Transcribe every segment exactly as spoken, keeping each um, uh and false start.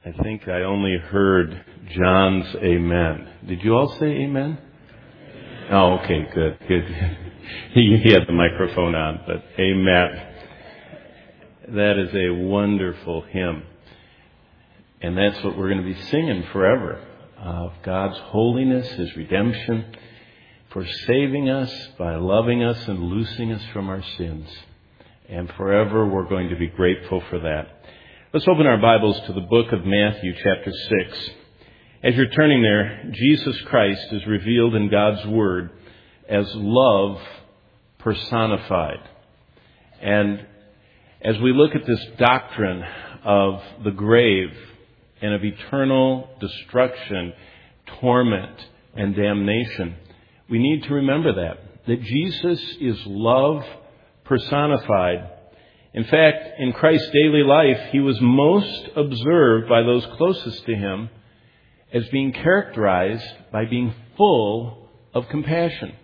I think I only heard John's amen. Did you all say amen? Oh, okay, good, good. he, he had the microphone on, but amen. That is a wonderful hymn. And that's what we're going to be singing forever. Of God's holiness, His redemption, for saving us by loving us and loosing us from our sins. And forever we're going to be grateful for that. Let's open our Bibles to the book of Matthew, chapter six. As you're turning there, Jesus Christ is revealed in God's Word as love personified. And as we look at this doctrine of the grave and of eternal destruction, torment, and damnation, we need to remember that, that Jesus is love personified. In fact, in Christ's daily life, He was most observed by those closest to Him as being characterized by being full of compassion.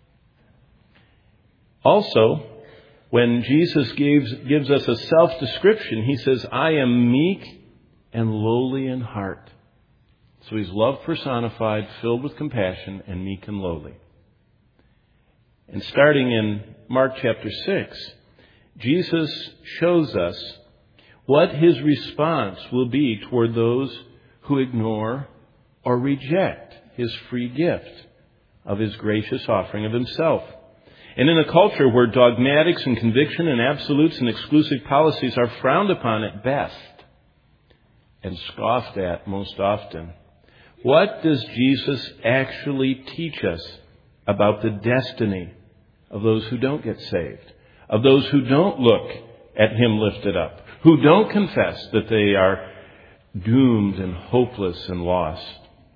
Also, when Jesus gives, gives us a self-description, He says, I am meek and lowly in heart. So He's love personified, filled with compassion, and meek and lowly. And starting in Mark chapter six, Jesus shows us what His response will be toward those who ignore or reject His free gift of His gracious offering of Himself. And in a culture where dogmatics and conviction and absolutes and exclusive policies are frowned upon at best and scoffed at most often, what does Jesus actually teach us about the destiny of those who don't get saved? Of those who don't look at Him lifted up, who don't confess that they are doomed and hopeless and lost.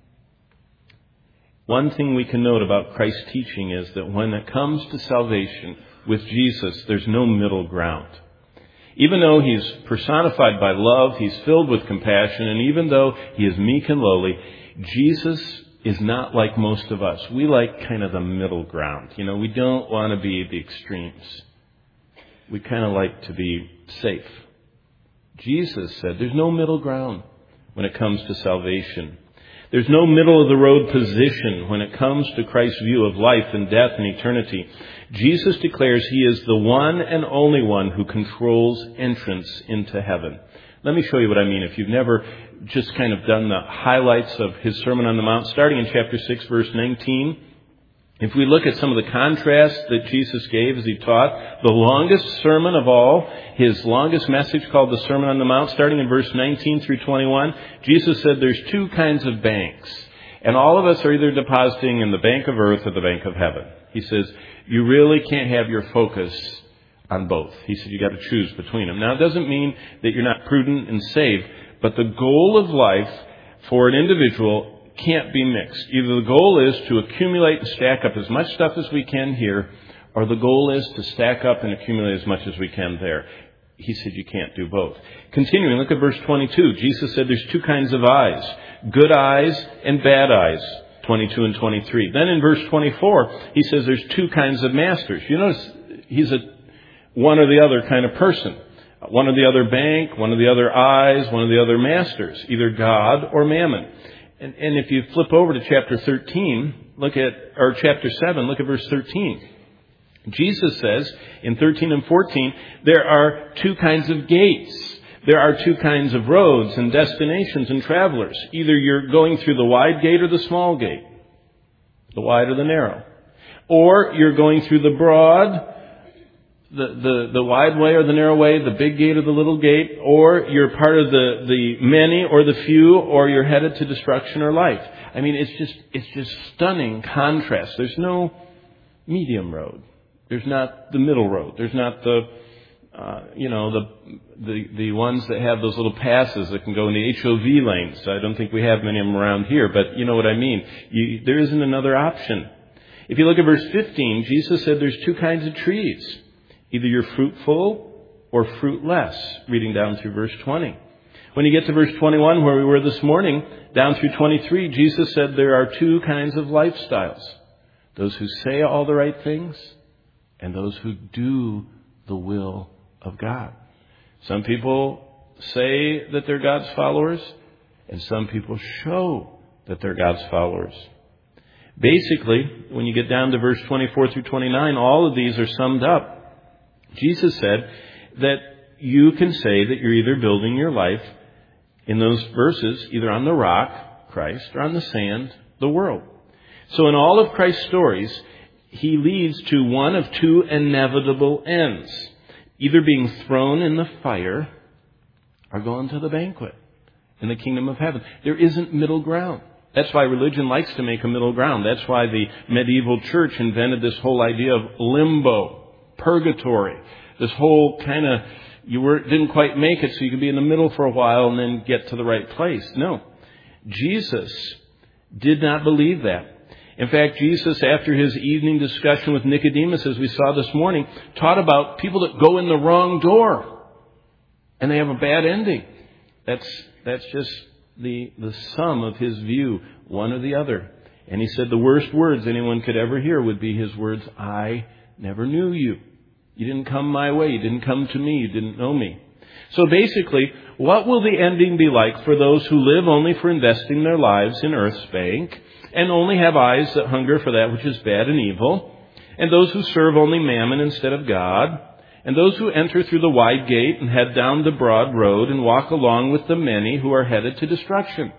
One thing we can note about Christ's teaching is that when it comes to salvation with Jesus, there's no middle ground. Even though He's personified by love, He's filled with compassion, and even though He is meek and lowly, Jesus is not like most of us. We like kind of the middle ground. You know, we don't want to be the extremes. We kind of like to be safe. Jesus said there's no middle ground when it comes to salvation. There's no middle of the road position when it comes to Christ's view of life and death and eternity. Jesus declares He is the one and only one who controls entrance into heaven. Let me show you what I mean. If you've never just kind of done the highlights of His Sermon on the Mount, starting in chapter six, verse nineteen, if we look at some of the contrasts that Jesus gave as He taught, the longest sermon of all, His longest message called the Sermon on the Mount, starting in verse nineteen through twenty-one, Jesus said there's two kinds of banks. And all of us are either depositing in the bank of earth or the bank of heaven. He says, you really can't have your focus on both. He said you got to choose between them. Now, it doesn't mean that you're not prudent and saved, but the goal of life for an individual can't be mixed. Either the goal is to accumulate and stack up as much stuff as we can here, or the goal is to stack up and accumulate as much as we can there. He said you can't do both. Continuing, look at verse twenty-two. Jesus said there's two kinds of eyes, good eyes and bad eyes, twenty-two and twenty-three. Then in verse twenty-four, He says there's two kinds of masters. You notice He's a one or the other kind of person. One or the other bank, one or the other eyes, one of the other masters, either God or mammon. And, and if you flip over to chapter thirteen, look at, or chapter seven, look at verse thirteen. Jesus says in thirteen and fourteen, there are two kinds of gates. There are two kinds of roads and destinations and travelers. Either you're going through the wide gate or the small gate, the wide or the narrow. Or you're going through the broad, the, the, the wide way or the narrow way, the big gate or the little gate, or you're part of the, the many or the few, or you're headed to destruction or life. I mean, it's just, it's just stunning contrast. There's no medium road. There's not the middle road. There's not the, uh, you know, the, the, the ones that have those little passes that can go in the H O V lanes. I don't think we have many of them around here, but you know what I mean. You, there isn't another option. If you look at verse fifteen, Jesus said there's two kinds of trees. Either you're fruitful or fruitless, reading down through verse twenty. When you get to verse twenty-one, where we were this morning, down through twenty-three, Jesus said there are two kinds of lifestyles. Those who say all the right things and those who do the will of God. Some people say that they're God's followers, and some people show that they're God's followers. Basically, when you get down to verse twenty-four through twenty-nine, all of these are summed up. Jesus said that you can say that you're either building your life in those verses, either on the rock, Christ, or on the sand, the world. So in all of Christ's stories, he leads to one of two inevitable ends. Either being thrown in the fire or going to the banquet in the kingdom of heaven. There isn't middle ground. That's why religion likes to make a middle ground. That's why the medieval church invented this whole idea of limbo, purgatory. This whole kind of, you were, didn't quite make it so you could be in the middle for a while and then get to the right place. No. Jesus did not believe that. In fact, Jesus, after his evening discussion with Nicodemus, as we saw this morning, taught about people that go in the wrong door and they have a bad ending. That's that's just the, the sum of his view, one or the other. And he said the worst words anyone could ever hear would be his words, I never knew you. You didn't come my way. You didn't come to me. You didn't know me. So basically, what will the ending be like for those who live only for investing their lives in Earth's bank and only have eyes that hunger for that which is bad and evil, and those who serve only mammon instead of God, and those who enter through the wide gate and head down the broad road and walk along with the many who are headed to destruction?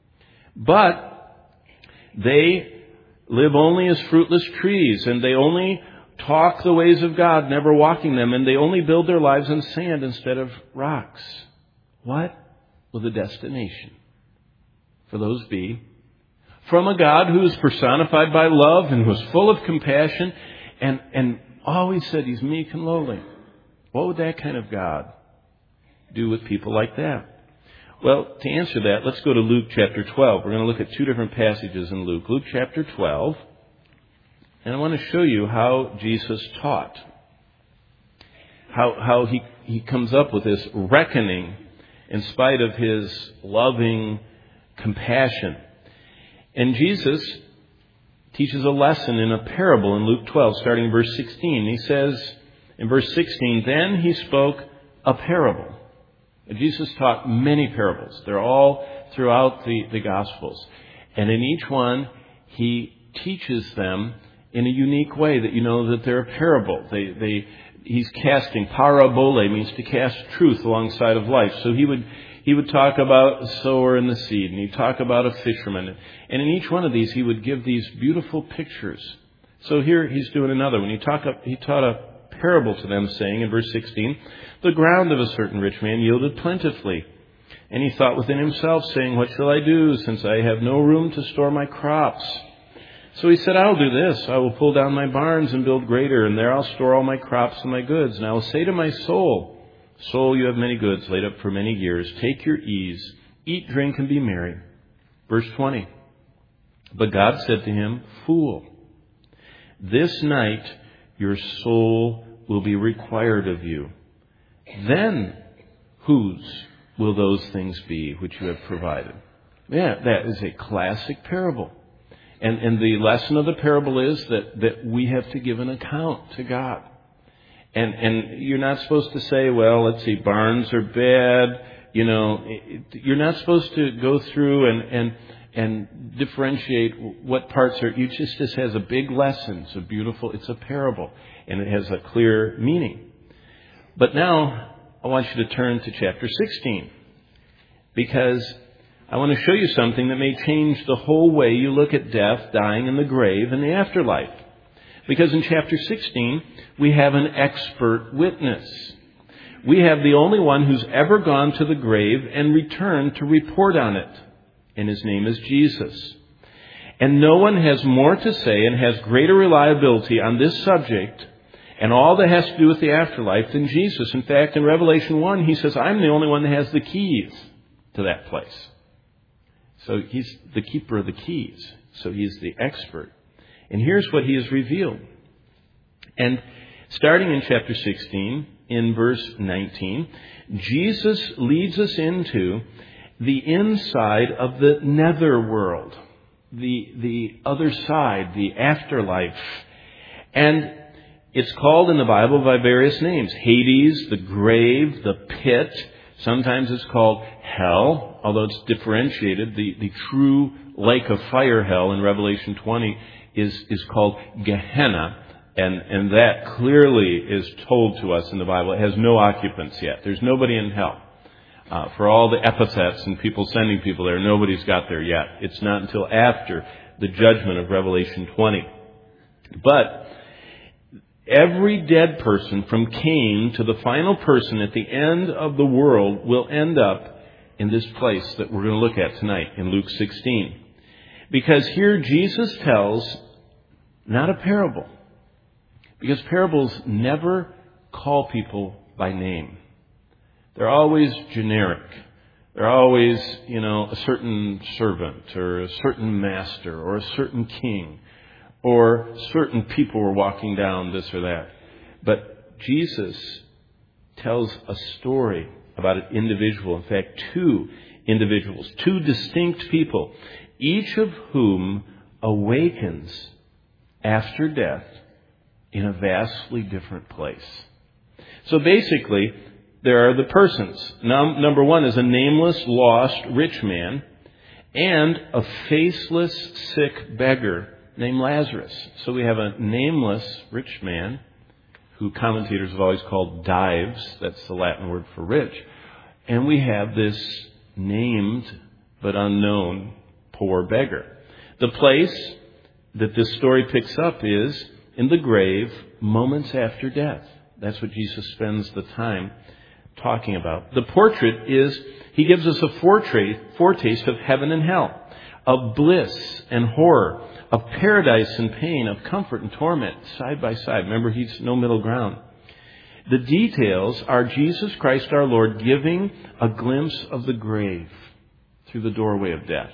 But they live only as fruitless trees, and they only talk the ways of God, never walking them, and they only build their lives on sand instead of rocks. What will the destination for those be? From a God who is personified by love and who is full of compassion and, and always said he's meek and lowly. What would that kind of God do with people like that? Well, to answer that, let's go to Luke chapter twelve. We're going to look at two different passages in Luke. Luke chapter twelve. And I want to show you how Jesus taught. How, how he, he comes up with this reckoning in spite of his loving compassion. And Jesus teaches a lesson in a parable in Luke twelve, starting in verse sixteen. He says in verse sixteen, then he spoke a parable. And Jesus taught many parables. They're all throughout the, the Gospels. And in each one, he teaches them in a unique way that you know that they're a parable. They, they, he's casting, parabole means to cast truth alongside of life. So he would He would talk about a sower and the seed, and he'd talk about a fisherman. And in each one of these, he would give these beautiful pictures. So here he's doing another one. He, talk, he taught a parable to them, saying in verse sixteen, the ground of a certain rich man yielded plentifully. And he thought within himself, saying, what shall I do, since I have no room to store my crops? So he said, I'll do this. I will pull down my barns and build greater, and there I'll store all my crops and my goods. And I will say to my soul, soul, you have many goods laid up for many years. Take your ease, eat, drink, and be merry. Verse twenty. But God said to him, fool, this night your soul will be required of you. Then whose will those things be which you have provided? Yeah, that is a classic parable. And, and the lesson of the parable is that, that we have to give an account to God. And, and you're not supposed to say, well, let's see, barns are bad. You know, it, you're not supposed to go through and, and, and differentiate what parts are. You just, this has a big lesson. It's a beautiful, it's a parable. And it has a clear meaning. But now I want you to turn to chapter sixteen. Because I want to show you something that may change the whole way you look at death, dying, and the grave, and the afterlife. Because in chapter sixteen, we have an expert witness. We have the only one who's ever gone to the grave and returned to report on it. And his name is Jesus. And no one has more to say and has greater reliability on this subject and all that has to do with the afterlife than Jesus. In fact, in Revelation one, he says, I'm the only one that has the keys to that place. So he's the keeper of the keys. So he's the expert. And here's what he has revealed. And starting in chapter sixteen, in verse nineteen, Jesus leads us into the inside of the netherworld, the, the other side, the afterlife. And it's called in the Bible by various names. Hades, the grave, the pit, Sometimes it's called hell, although it's differentiated. The, the true lake of fire, hell, in Revelation twenty is, is called Gehenna. And, and that clearly is told to us in the Bible. It has no occupants yet. There's nobody in hell. Uh, for all the epithets and people sending people there, nobody's got there yet. It's not until after the judgment of Revelation twenty. But every dead person from Cain to the final person at the end of the world will end up in this place that we're going to look at tonight in Luke sixteen. Because here Jesus tells not a parable. Because parables never call people by name. They're always generic. They're always, you know, a certain servant or a certain master or a certain king or certain people were walking down this or that. But Jesus tells a story about an individual, in fact, two individuals, two distinct people, each of whom awakens after death in a vastly different place. So basically, there are the persons. Num- number one is a nameless, lost, rich man and a faceless, sick beggar named Lazarus. So we have a nameless, rich man who commentators have always called Dives. That's the Latin word for rich. And we have this named but unknown poor beggar. The place that this story picks up is in the grave moments after death. That's what Jesus spends the time talking about. The portrait is, he gives us a foretaste of heaven and hell, of bliss and horror, of paradise and pain, of comfort and torment, side by side. Remember, he's no middle ground. The details are Jesus Christ our Lord giving a glimpse of the grave through the doorway of death.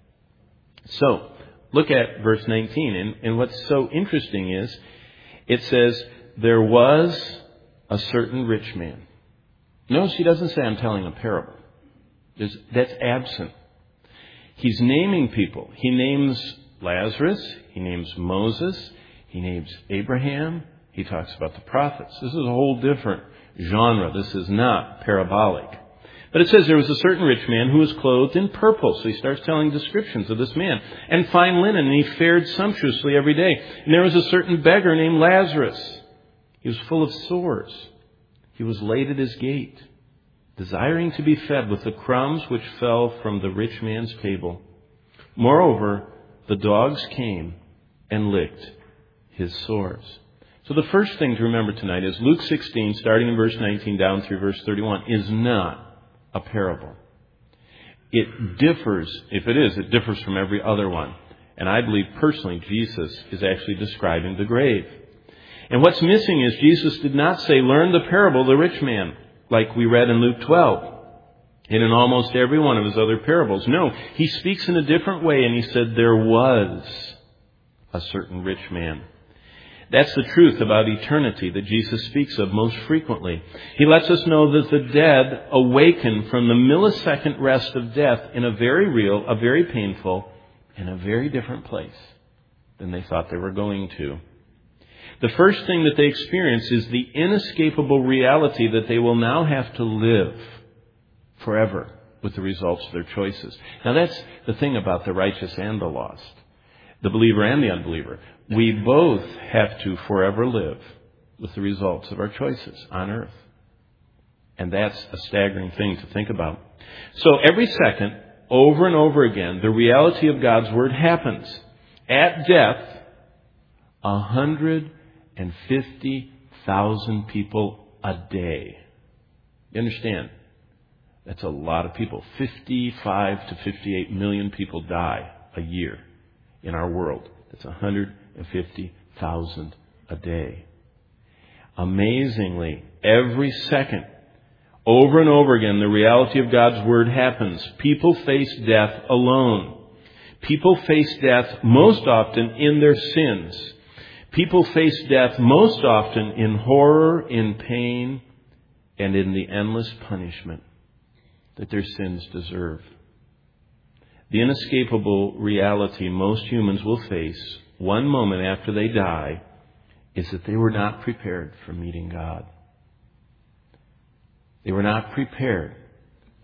So, look at verse nineteen, and, and what's so interesting is, it says, there was a certain rich man. Notice he doesn't say, I'm telling a parable. There's, that's absent. He's naming people. He names Lazarus. He names Moses. He names Abraham. He talks about the prophets. This is a whole different genre. This is not parabolic. But it says there was a certain rich man who was clothed in purple. So he starts telling descriptions of this man. And fine linen, and he fared sumptuously every day. And there was a certain beggar named Lazarus. He was full of sores. He was laid at his gate, desiring to be fed with the crumbs which fell from the rich man's table. Moreover, the dogs came and licked his sores. So the first thing to remember tonight is Luke sixteen, starting in verse nineteen down through verse thirty-one, is not a parable. It differs, if it is, it differs from every other one. And I believe personally Jesus is actually describing the grave. And what's missing is Jesus did not say, learn the parable of the rich man, like we read in Luke twelve, and in almost every one of his other parables. No, he speaks in a different way, and he said, there was a certain rich man. That's the truth about eternity that Jesus speaks of most frequently. He lets us know that the dead awaken from the millisecond rest of death in a very real, a very painful, and a very different place than they thought they were going to. The first thing that they experience is the inescapable reality that they will now have to live forever with the results of their choices. Now that's the thing about the righteous and the lost, the believer and the unbeliever. We both have to forever live with the results of our choices on earth. And that's a staggering thing to think about. So every second, over and over again, the reality of God's Word happens. At death, a hundred and fifty thousand people a day. You understand? That's a lot of people. fifty-five to fifty-eight million people die a year in our world. That's one hundred fifty thousand a day. Amazingly, every second, over and over again, the reality of God's Word happens. People face death alone. People face death most often in their sins. People face death most often in horror, in pain, and in the endless punishment that their sins deserve. The inescapable reality most humans will face one moment after they die is that they were not prepared for meeting God. They were not prepared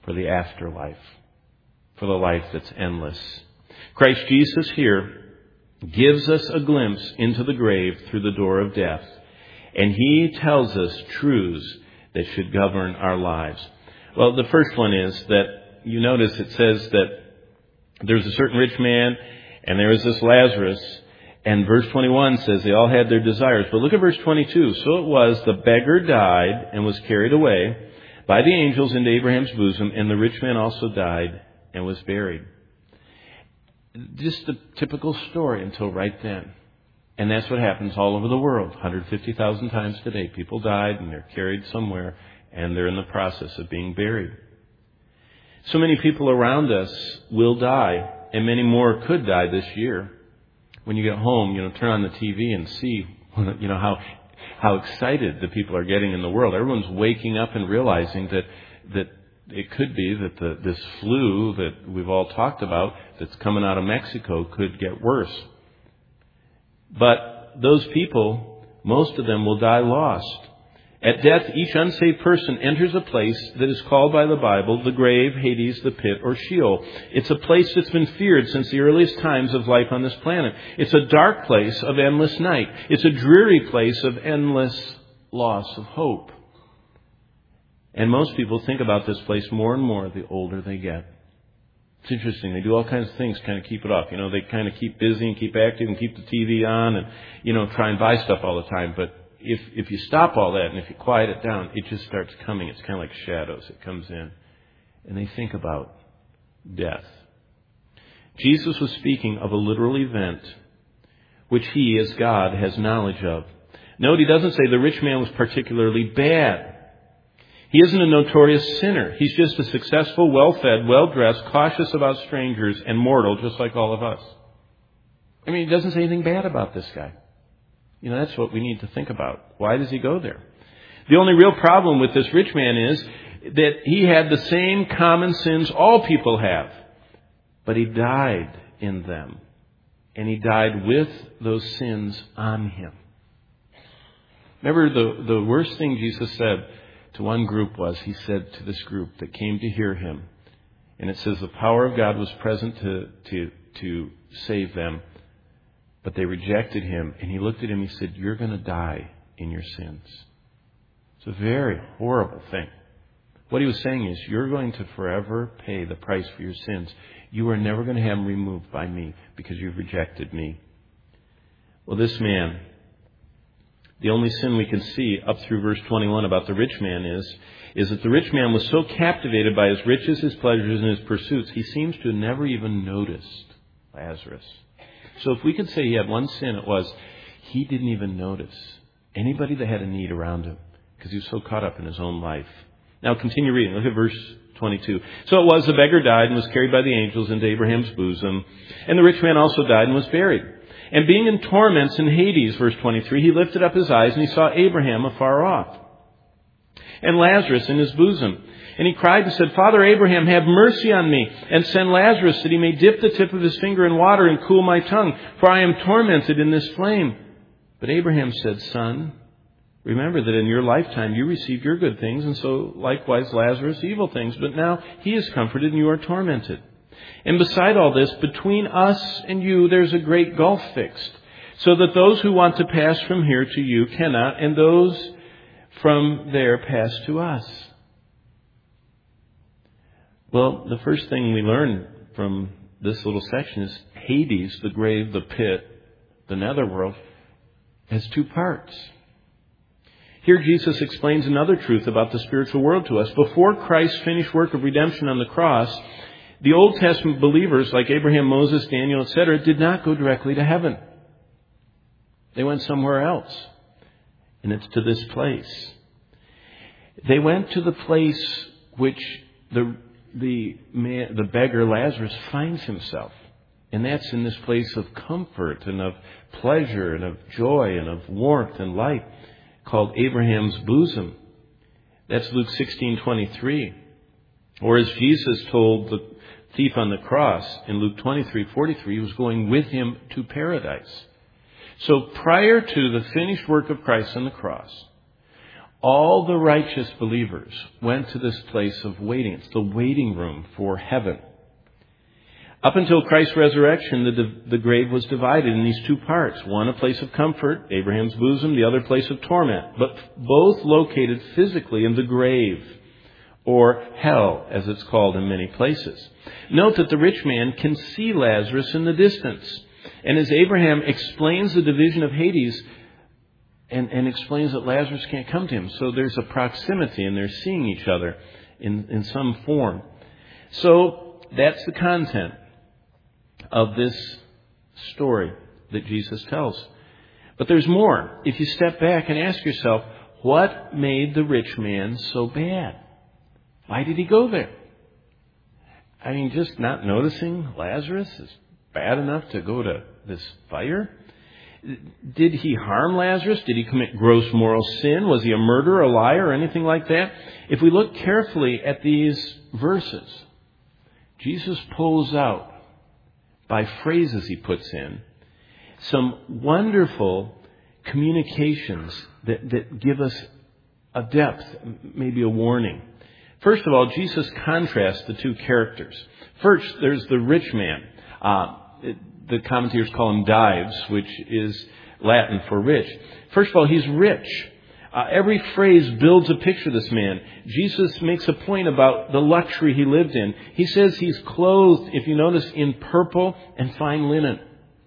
for the afterlife, for the life that's endless. Christ Jesus here gives us a glimpse into the grave through the door of death. And He tells us truths that should govern our lives. Well, the first one is that you notice it says that there's a certain rich man and there is this Lazarus. And verse twenty-one says they all had their desires. But look at verse twenty-two. So it was, the beggar died and was carried away by the angels into Abraham's bosom, and the rich man also died and was buried. Just a typical story until right then. And that's what happens all over the world. one hundred fifty thousand times today. People died and they're carried somewhere and they're in the process of being buried. So many people around us will die, and many more could die this year. When you get home, you know, turn on the T V and see, you know, how how excited the people are getting in the world. Everyone's waking up and realizing that that it could be that the, this flu that we've all talked about that's coming out of Mexico could get worse. But those people, most of them will die lost. At death, each unsaved person enters a place that is called by the Bible the grave, Hades, the pit, or Sheol. It's a place that's been feared since the earliest times of life on this planet. It's a dark place of endless night. It's a dreary place of endless loss of hope. And most people think about this place more and more the older they get. It's interesting. They do all kinds of things to kind of keep it off. You know, they kind of keep busy and keep active and keep the T V on and, you know, try and buy stuff all the time. But if if you stop all that and if you quiet it down, it just starts coming. It's kind of like shadows. It comes in. And they think about death. Jesus was speaking of a literal event which He, as God, has knowledge of. Note, He doesn't say the rich man was particularly bad. He isn't a notorious sinner. He's just a successful, well-fed, well-dressed, cautious about strangers, and mortal, just like all of us. I mean, He doesn't say anything bad about this guy. You know, that's what we need to think about. Why does He go there? The only real problem with this rich man is that he had the same common sins all people have. But he died in them. And he died with those sins on him. Remember, the, the worst thing Jesus said to one group was, He said to this group that came to hear Him, and it says the power of God was present to, to, to save them, but they rejected Him. And He looked at him, He said, you're going to die in your sins. It's a very horrible thing. What He was saying is, you're going to forever pay the price for your sins. You are never going to have them removed by Me because you've rejected Me. Well, this man, the only sin we can see up through verse twenty-one about the rich man is, is that the rich man was so captivated by his riches, his pleasures, and his pursuits, he seems to have never even noticed Lazarus. So if we could say he had one sin, it was he didn't even notice anybody that had a need around him because he was so caught up in his own life. Now continue reading. Look at verse twenty-two. So it was, the beggar died and was carried by the angels into Abraham's bosom, and the rich man also died and was buried. And being in torments in Hades, verse twenty-three, he lifted up his eyes and he saw Abraham afar off, and Lazarus in his bosom. And he cried and said, Father Abraham, have mercy on me, and send Lazarus that he may dip the tip of his finger in water and cool my tongue, for I am tormented in this flame. But Abraham said, Son, remember that in your lifetime you received your good things, and so likewise Lazarus evil things. But now he is comforted and you are tormented. And beside all this, between us and you there's a great gulf fixed, so that those who want to pass from here to you cannot, and those from there pass to us. Well, the first thing we learn from this little section is Hades, the grave, the pit, the netherworld, has two parts. Here Jesus explains another truth about the spiritual world to us. Before Christ's finished work of redemption on the cross, the Old Testament believers like Abraham, Moses, Daniel, et cetera did not go directly to heaven. They went somewhere else. And it's to this place. They went to the place which the the man, the beggar Lazarus finds himself. And that's in this place of comfort and of pleasure and of joy and of warmth and light called Abraham's bosom. That's Luke sixteen twenty-three. Or as Jesus told the thief on the cross in Luke twenty-three forty-three, he was going with him to paradise. So prior to the finished work of Christ on the cross, All the righteous believers went to this place of waiting. It's the waiting room for heaven. Up until Christ's resurrection, the, the grave was divided in these two parts. One a place of comfort, Abraham's bosom, the other place of torment, but both located physically in the grave, or hell, as it's called in many places. Note that the rich man can see Lazarus in the distance. And as Abraham explains the division of Hades, and, and explains that Lazarus can't come to him, so there's a proximity, and they're seeing each other in, in some form. So that's the content of this story that Jesus tells. But there's more. If you step back and ask yourself, what made the rich man so bad? Why did he go there? I mean, just not noticing Lazarus is bad enough to go to this fire? Did he harm Lazarus? Did he commit gross moral sin? Was he a murderer, a liar, or anything like that? If we look carefully at these verses, Jesus pulls out, by phrases he puts in, some wonderful communications that, that give us a depth, maybe a warning. First of all, Jesus contrasts the two characters. First, there's the rich man. Uh, it, the commentators call him Dives, which is Latin for rich. First of all, he's rich. Uh, every phrase builds a picture of this man. Jesus makes a point about the luxury he lived in. He says he's clothed, if you notice, in purple and fine linen.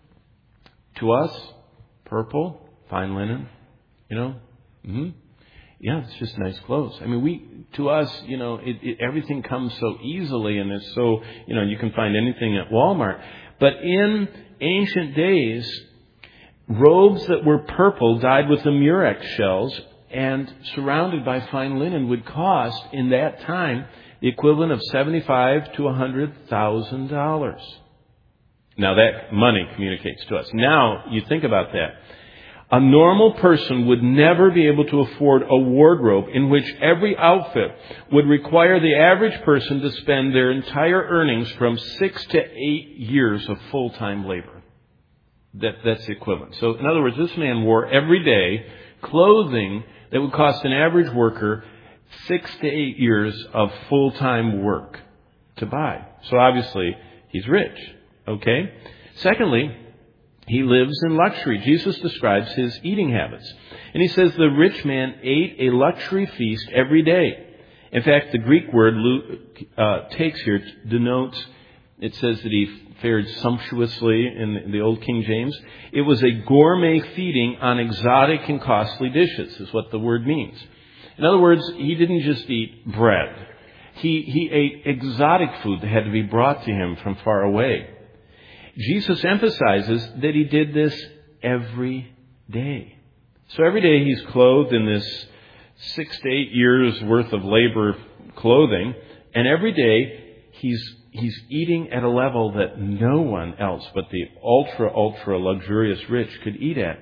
To us, purple, fine linen, you know, mm-hmm. Yeah, it's just nice clothes. I mean, we, to us, you know, it, it, everything comes so easily, and it's so, you know, you can find anything at Walmart. But in ancient days, robes that were purple, dyed with the murex shells, and surrounded by fine linen would cost, in that time, the equivalent of seventy-five thousand to one hundred thousand dollars. Now that money communicates to us. Now, you think about that. A normal person would never be able to afford a wardrobe in which every outfit would require the average person to spend their entire earnings from six to eight years of full-time labor. That, that's the equivalent. So, in other words, this man wore every day clothing that would cost an average worker six to eight years of full-time work to buy. So, obviously, he's rich. Okay? Secondly, he lives in luxury. Jesus describes his eating habits. And he says the rich man ate a luxury feast every day. In fact, the Greek word Luke uh, takes here denotes, it says that he fared sumptuously in the Old King James. It was a gourmet feeding on exotic and costly dishes, is what the word means. In other words, he didn't just eat bread. He, he ate exotic food that had to be brought to him from far away. Jesus emphasizes that he did this every day. So every day he's clothed in this six to eight years worth of labor clothing, and every day he's he's eating at a level that no one else but the ultra, ultra luxurious rich could eat at.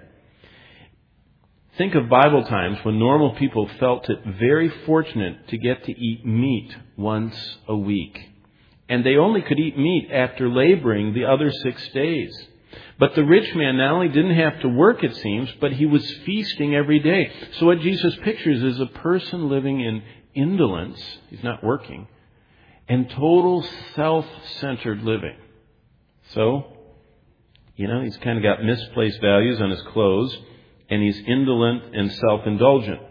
Think of Bible times when normal people felt it very fortunate to get to eat meat once a week. And they only could eat meat after laboring the other six days. But the rich man not only didn't have to work, it seems, but he was feasting every day. So what Jesus pictures is a person living in indolence, he's not working, and total self-centered living. So, you know, he's kind of got misplaced values on his clothes, and he's indolent and self-indulgent.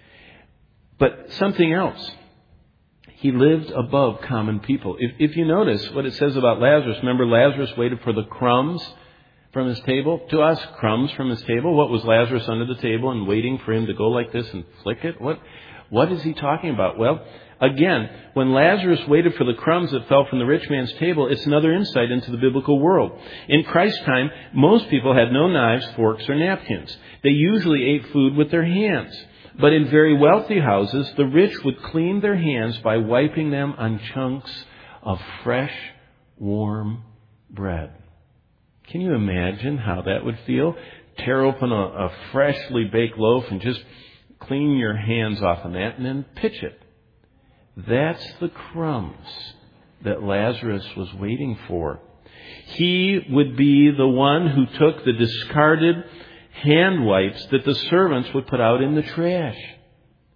But something else. He lived above common people. If, if you notice what it says about Lazarus, remember Lazarus waited for the crumbs from his table? To us, crumbs from his table. What was Lazarus under the table and waiting for him to go like this and flick it? What, what is he talking about? Well, again, when Lazarus waited for the crumbs that fell from the rich man's table, it's another insight into the biblical world. In Christ's time, most people had no knives, forks, or napkins. They usually ate food with their hands. But in very wealthy houses, the rich would clean their hands by wiping them on chunks of fresh, warm bread. Can you imagine how that would feel? Tear open a, a freshly baked loaf and just clean your hands off of that and then pitch it. That's the crumbs that Lazarus was waiting for. He would be the one who took the discarded hand wipes that the servants would put out in the trash.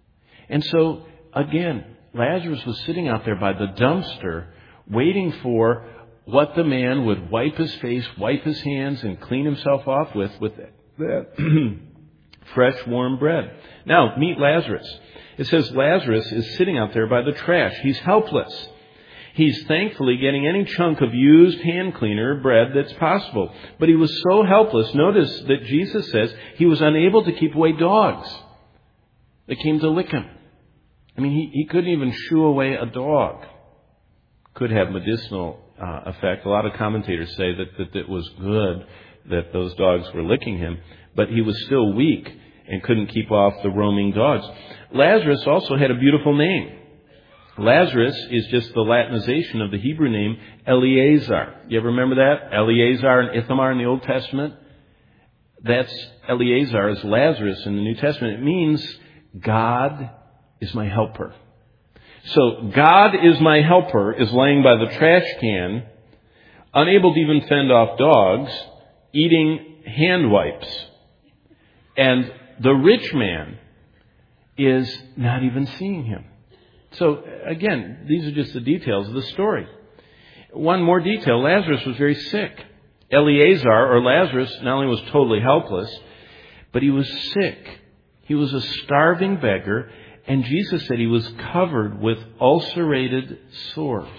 And so, again, Lazarus was sitting out there by the dumpster waiting for what the man would wipe his face, wipe his hands, and clean himself off with, with that fresh, warm bread. Now, meet Lazarus. It says Lazarus is sitting out there by the trash. He's helpless. He's thankfully getting any chunk of used hand cleaner bread that's possible. But he was so helpless. Notice that Jesus says he was unable to keep away dogs that came to lick him. I mean, he, he couldn't even shoo away a dog. Could have medicinal uh, effect. A lot of commentators say that, that it was good that those dogs were licking him, but he was still weak and couldn't keep off the roaming dogs. Lazarus also had a beautiful name. Lazarus is just the Latinization of the Hebrew name Eleazar. You ever remember that? Eleazar and Ithamar in the Old Testament? That's Eleazar is Lazarus in the New Testament. It means God is my helper. So God is my helper is laying by the trash can, unable to even fend off dogs, eating hand wipes. And the rich man is not even seeing him. So again, these are just the details of the story. One more detail, Lazarus was very sick. Eleazar, or Lazarus, not only was totally helpless, but he was sick. He was a starving beggar, and Jesus said he was covered with ulcerated sores.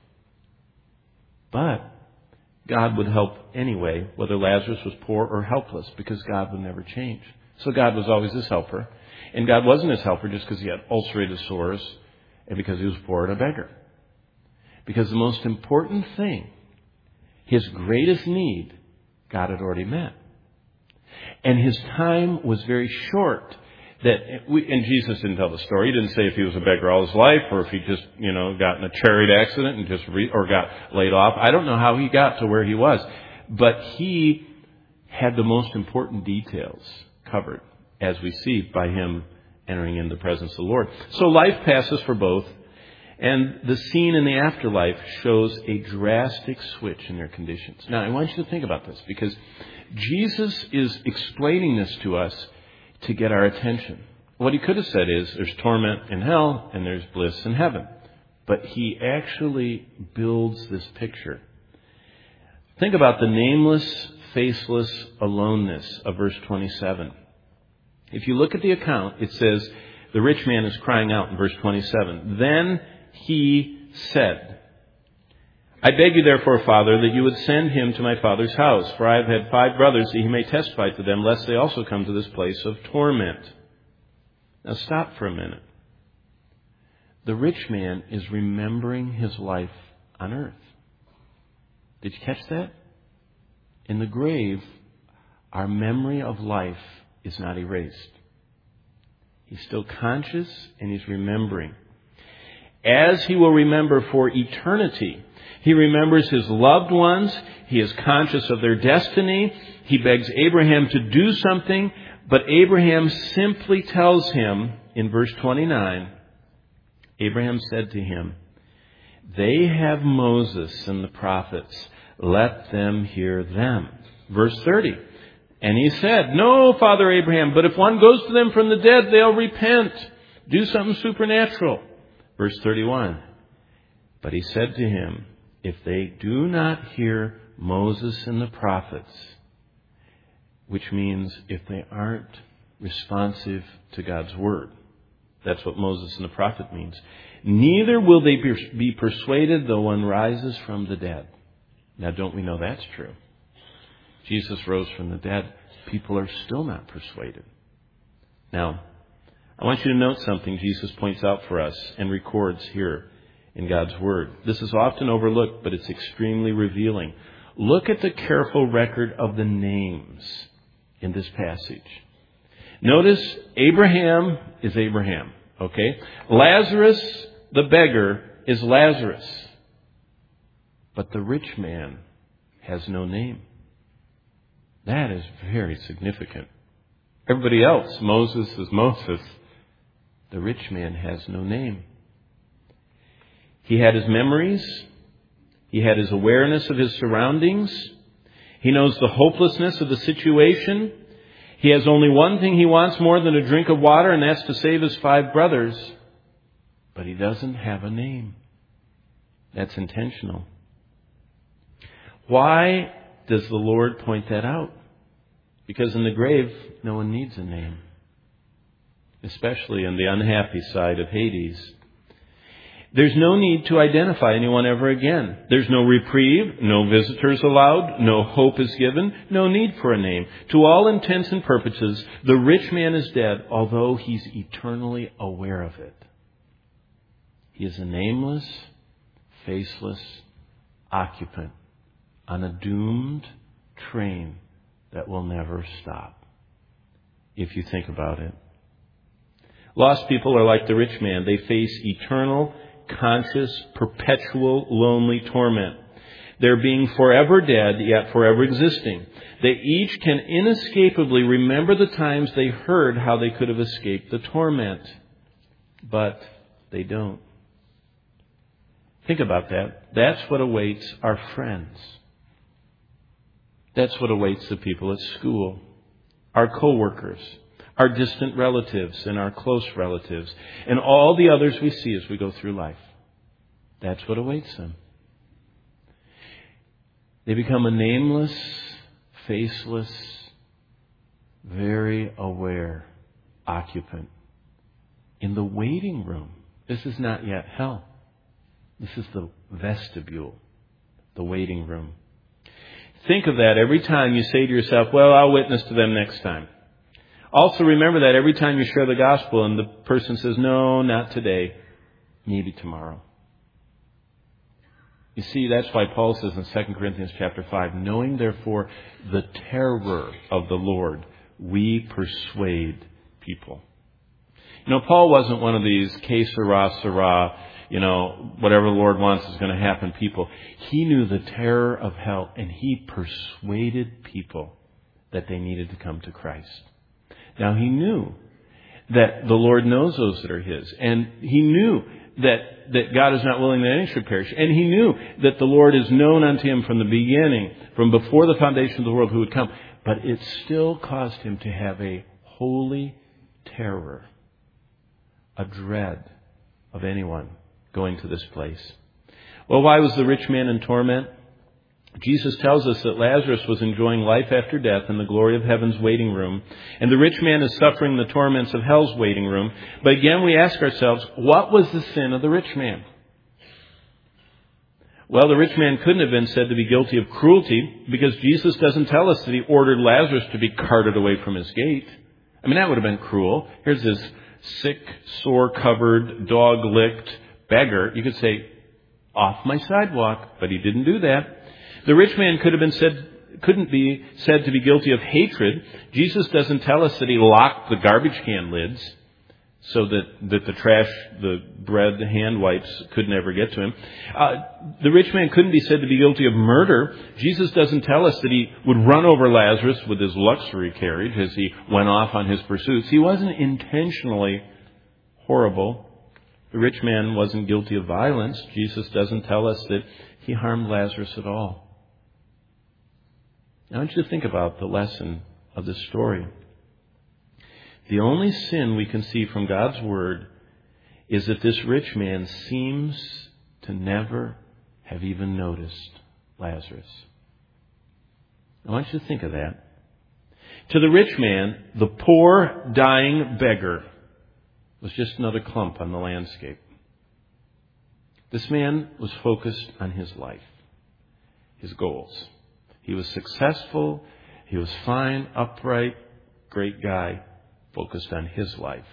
But God would help anyway, whether Lazarus was poor or helpless, because God would never change. So God was always his helper. And God wasn't his helper just because he had ulcerated sores and because he was poor and a beggar. Because the most important thing, his greatest need, God had already met. And his time was very short. That we, and Jesus didn't tell the story. He didn't say if he was a beggar all his life or if he just, you know, got in a chariot accident and just re, or got laid off. I don't know how he got to where he was. But he had the most important details covered, as we see by him entering in the presence of the Lord. So life passes for both, and the scene in the afterlife shows a drastic switch in their conditions. Now, I want you to think about this, because Jesus is explaining this to us to get our attention. What he could have said is, there's torment in hell and there's bliss in heaven. But he actually builds this picture. Think about the nameless, faceless aloneness of verse twenty-seven. If you look at the account, it says, the rich man is crying out in verse twenty-seven. Then he said, I beg you therefore, Father, that you would send him to my father's house, for I have had five brothers, that he may testify to them, lest they also come to this place of torment. Now stop for a minute. The rich man is remembering his life on earth. Did you catch that? In the grave, our memory of life is not erased. He's still conscious and he's remembering. As he will remember for eternity, he remembers his loved ones. He is conscious of their destiny. He begs Abraham to do something, but Abraham simply tells him in verse twenty-nine, Abraham said to him, they have Moses and the prophets. Let them hear them. Verse thirty. And he said, no, Father Abraham, but if one goes to them from the dead, they'll repent. Do something supernatural. Verse thirty-one. But he said to him, if they do not hear Moses and the prophets, which means if they aren't responsive to God's word, that's what Moses and the prophet means, neither will they be persuaded though one rises from the dead. Now, don't we know that's true? Jesus rose from the dead. People are still not persuaded. Now, I want you to note something Jesus points out for us and records here in God's Word. This is often overlooked, but it's extremely revealing. Look at the careful record of the names in this passage. Notice Abraham is Abraham, okay? Lazarus, the beggar, is Lazarus. But the rich man has no name. That is very significant. Everybody else, Moses is Moses. The rich man has no name. He had his memories. He had his awareness of his surroundings. He knows the hopelessness of the situation. He has only one thing he wants more than a drink of water, and that's to save his five brothers. But he doesn't have a name. That's intentional. Why does the Lord point that out? Because in the grave, no one needs a name. Especially on the unhappy side of Hades. There's no need to identify anyone ever again. There's no reprieve, no visitors allowed, no hope is given, no need for a name. To all intents and purposes, the rich man is dead, although he's eternally aware of it. He is a nameless, faceless occupant on a doomed train that will never stop, if you think about it. Lost people are like the rich man. They face eternal, conscious, perpetual, lonely torment. They're being forever dead, yet forever existing. They each can inescapably remember the times they heard how they could have escaped the torment. But they don't. Think about that. That's what awaits our friends. That's what awaits the people at school, our co-workers, our distant relatives and our close relatives, and all the others we see as we go through life. That's what awaits them. They become a nameless, faceless, very aware occupant in the waiting room. This is not yet hell. This is the vestibule, the waiting room. Think of that every time you say to yourself, well, I'll witness to them next time. Also remember that every time you share the gospel and the person says, no, not today, maybe tomorrow. You see, that's why Paul says in Second Corinthians chapter five, knowing therefore the terror of the Lord, we persuade people. You know, Paul wasn't one of these que sera, sera, you know, whatever the Lord wants is going to happen people. He knew the terror of hell, and he persuaded people that they needed to come to Christ. Now, he knew that the Lord knows those that are his. And he knew that, that God is not willing that any should perish. And he knew that the Lord is known unto him from the beginning, from before the foundation of the world, who would come. But it still caused him to have a holy terror, a dread of anyone going to this place. Well, why was the rich man in torment? Jesus tells us that Lazarus was enjoying life after death in the glory of heaven's waiting room, and the rich man is suffering the torments of hell's waiting room. But again, we ask ourselves, what was the sin of the rich man? Well, the rich man couldn't have been said to be guilty of cruelty, because Jesus doesn't tell us that he ordered Lazarus to be carted away from his gate. I mean, that would have been cruel. Here's this sick, sore-covered, dog-licked beggar. You could say, off my sidewalk, but he didn't do that. The rich man could have been said, couldn't be said to be guilty of hatred. Jesus doesn't tell us that he locked the garbage can lids so that, that the trash, the bread, the hand wipes could never get to him. Uh, the rich man couldn't be said to be guilty of murder. Jesus doesn't tell us that he would run over Lazarus with his luxury carriage as he went off on his pursuits. He wasn't intentionally horrible. The rich man wasn't guilty of violence. Jesus doesn't tell us that he harmed Lazarus at all. Now, I want you to think about the lesson of this story. The only sin we can see from God's Word is that this rich man seems to never have even noticed Lazarus. I want you to think of that. To the rich man, the poor, dying beggar was just another clump on the landscape. This man was focused on his life, his goals. He was successful. He was fine, upright, great guy, focused on his life.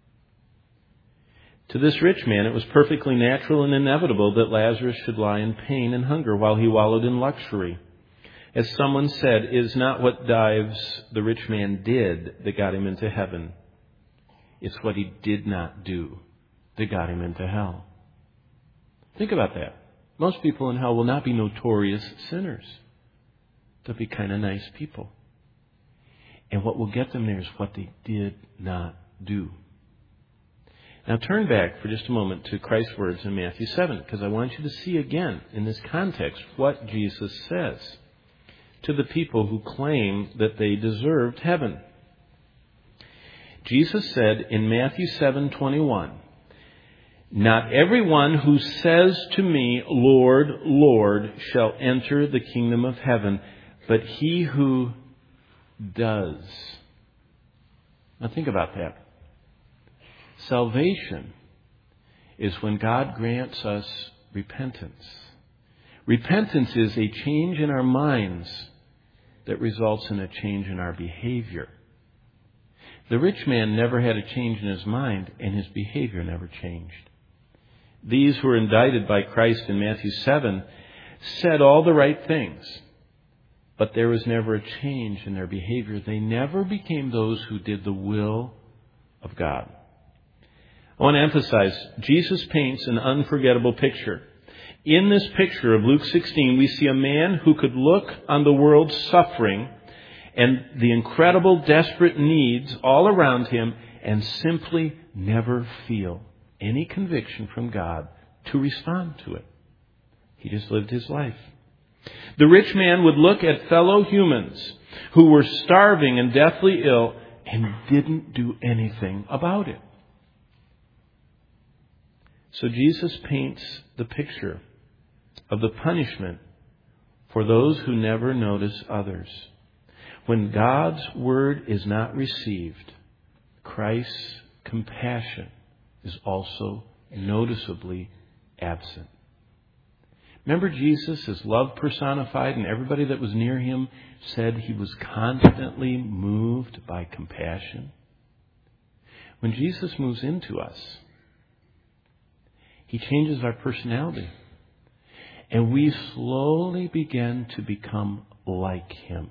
To this rich man, it was perfectly natural and inevitable that Lazarus should lie in pain and hunger while he wallowed in luxury. As someone said, it is not what Dives the rich man did that got him into heaven. It's what he did not do that got him into hell. Think about that. Most people in hell will not be notorious sinners. They'll be kind of nice people. And what will get them there is what they did not do. Now turn back for just a moment to Christ's words in Matthew seven, because I want you to see again in this context what Jesus says to the people who claim that they deserved heaven. Jesus said in Matthew seven twenty-one, "Not everyone who says to me, 'Lord, Lord,' shall enter the kingdom of heaven, but he who does." Now think about that. Salvation is when God grants us repentance. Repentance is a change in our minds that results in a change in our behavior. The rich man never had a change in his mind, and his behavior never changed. These who were indicted by Christ in Matthew seven said all the right things, but there was never a change in their behavior. They never became those who did the will of God. I want to emphasize, Jesus paints an unforgettable picture. In this picture of Luke sixteen, we see a man who could look on the world's suffering and the incredible, desperate needs all around him and simply never feel any conviction from God to respond to it. He just lived his life. The rich man would look at fellow humans who were starving and deathly ill and didn't do anything about it. So Jesus paints the picture of the punishment for those who never notice others. When God's word is not received, Christ's compassion is also noticeably absent. Remember Jesus, his love personified, and everybody that was near him said he was constantly moved by compassion? When Jesus moves into us, he changes our personality. And we slowly begin to become like him.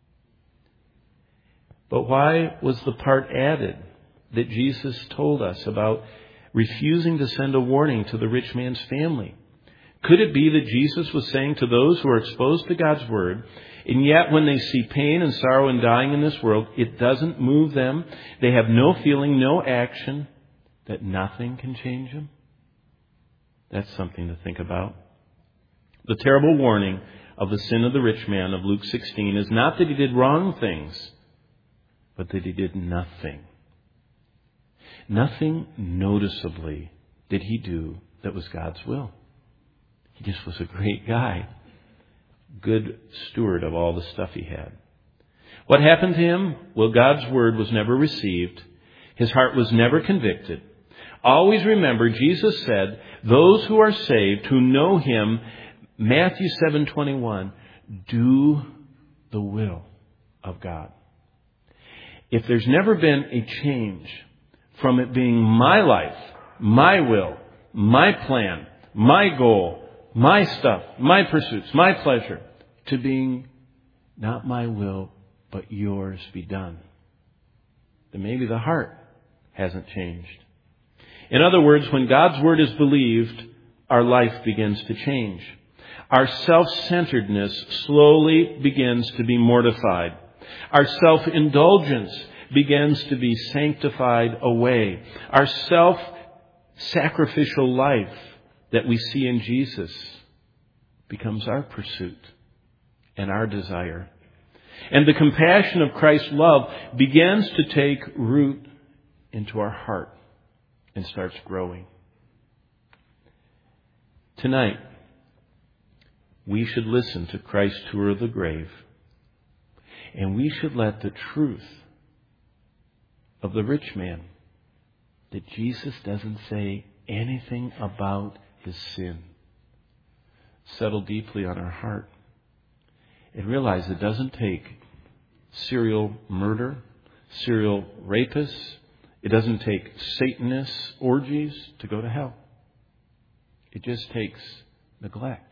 But why was the part added that Jesus told us about refusing to send a warning to the rich man's family? Could it be that Jesus was saying to those who are exposed to God's word, and yet when they see pain and sorrow and dying in this world, it doesn't move them? They have no feeling, no action, that nothing can change them? That's something to think about. The terrible warning of the sin of the rich man of Luke sixteen is not that he did wrong things, but that he did nothing. Nothing noticeably did he do that was God's will. He just was a great guy. Good steward of all the stuff he had. What happened to him? Well, God's word was never received. His heart was never convicted. Always remember, Jesus said, those who are saved, who know him, Matthew seven twenty-one, do the will of God. If there's never been a change from it being my life, my will, my plan, my goal, my stuff, my pursuits, my pleasure, to being not my will, but yours be done, then maybe the heart hasn't changed. In other words, when God's word is believed, our life begins to change. Our self-centeredness slowly begins to be mortified. Our self-indulgence begins to be sanctified away. Our self-sacrificial life that we see in Jesus becomes our pursuit and our desire. And the compassion of Christ's love begins to take root into our heart and starts growing. Tonight, we should listen to Christ's tour of the grave, and we should let the truth of the rich man, that Jesus doesn't say anything about his sin, settle deeply on our heart. And realize it doesn't take serial murder, serial rapists. It doesn't take Satanist orgies to go to hell. It just takes neglect.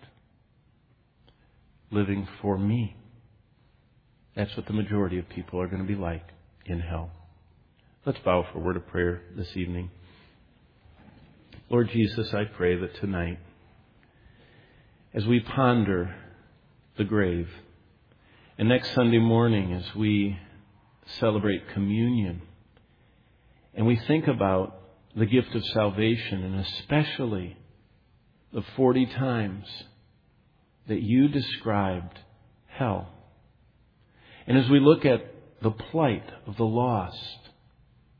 Living for me. That's what the majority of people are going to be like in hell. Let's bow for a word of prayer this evening. Lord Jesus, I pray that tonight, as we ponder the grave, and next Sunday morning as we celebrate communion, and we think about the gift of salvation, and especially the forty times that you described hell. And as we look at the plight of the lost,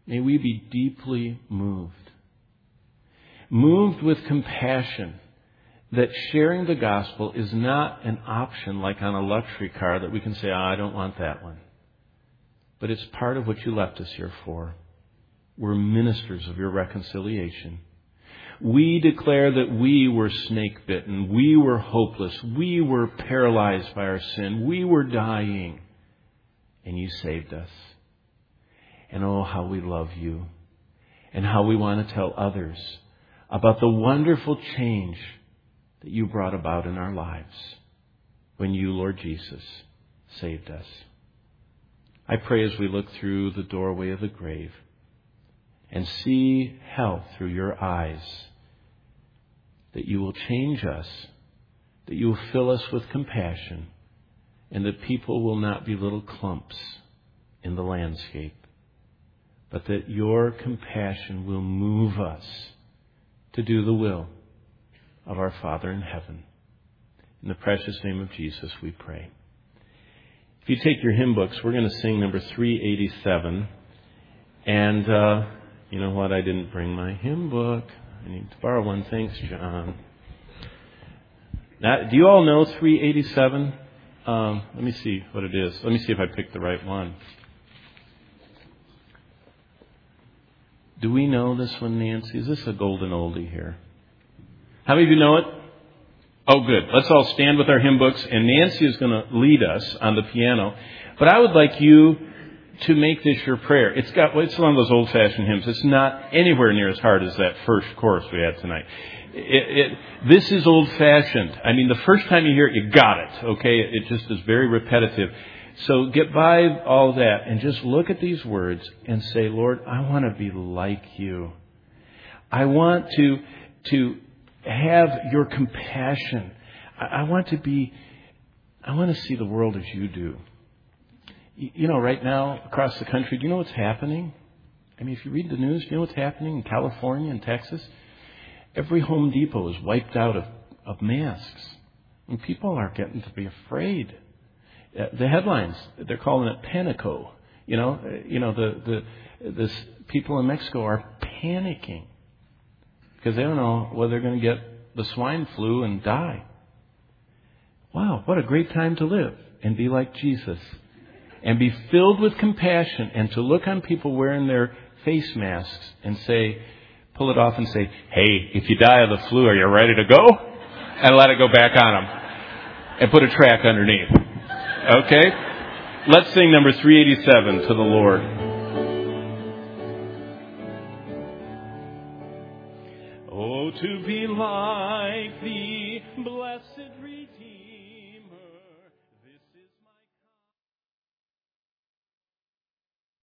may we be deeply moved. Moved with compassion that sharing the gospel is not an option like on a luxury car that we can say, oh, I don't want that one. But it's part of what you left us here for. We're ministers of your reconciliation. We declare that we were snake bitten. We were hopeless. We were paralyzed by our sin. We were dying. And you saved us. And oh, how we love you. And how we want to tell others about the wonderful change that you brought about in our lives when you, Lord Jesus, saved us. I pray as we look through the doorway of the grave and see hell through your eyes, that you will change us, that you will fill us with compassion, and that people will not be little clumps in the landscape, but that your compassion will move us to do the will of our Father in heaven. In the precious name of Jesus, we pray. If you take your hymn books, we're going to sing number three eighty-seven. And uh, you know what? I didn't bring my hymn book. I need to borrow one. Thanks, John. Now, do you all know three eighty-seven? Um, let me see what it is. Let me see if I picked the right one. Do we know this one, Nancy? Is this a golden oldie here? How many of you know it? Oh, good. Let's all stand with our hymn books, and Nancy is going to lead us on the piano. But I would like you to make this your prayer. It's got, it's one of those old-fashioned hymns. It's not anywhere near as hard as that first chorus we had tonight. It, it, this is old-fashioned. I mean, the first time you hear it, you got it, okay? It, it just is very repetitive. So get by all that and just look at these words and say, Lord, I want to be like you. I want to, to have your compassion. I, I want to be, I want to see the world as you do. You, you know, right now across the country, do you know what's happening? I mean, if you read the news, do you know what's happening in California and Texas? Every Home Depot is wiped out of, of masks. And people are getting to be afraid. Uh, the headlines, they're calling it panico. You know, uh, you know the the this people in Mexico are panicking because they don't know whether they're going to get the swine flu and die. Wow, what a great time to live and be like Jesus and be filled with compassion and to look on people wearing their face masks and say, pull it off and say, hey, if you die of the flu, are you ready to go? And let it go back on them and put a track underneath. Okay? Let's sing number three eighty-seven to the Lord. Oh, to be like